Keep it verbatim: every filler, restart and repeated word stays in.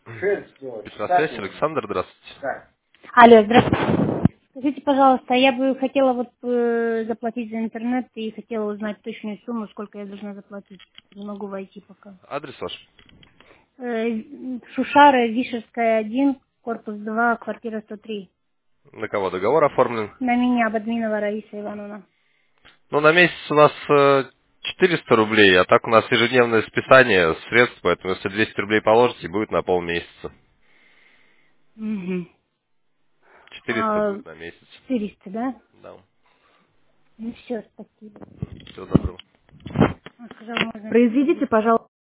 На связи Александр, здравствуйте. Алло, здравствуйте. Скажите, пожалуйста, я бы хотела вот э, заплатить за интернет и хотела узнать точную сумму, сколько я должна заплатить. Не могу войти пока. Адрес ваш? Э, Шушара, Вишерская, один, корпус два, квартира сто три. На кого договор оформлен? На меня, Бадминова Раиса Ивановна. Ну, на месяц у нас э, четыреста рублей, а так у нас ежедневное списание средств, поэтому если двести рублей положите, будет на полмесяца. Угу. четыреста А, будет на месяц. четыреста, да? Да. Ну все, спасибо. Всего доброго. Он сказал, можно... Произведите, пожалуйста.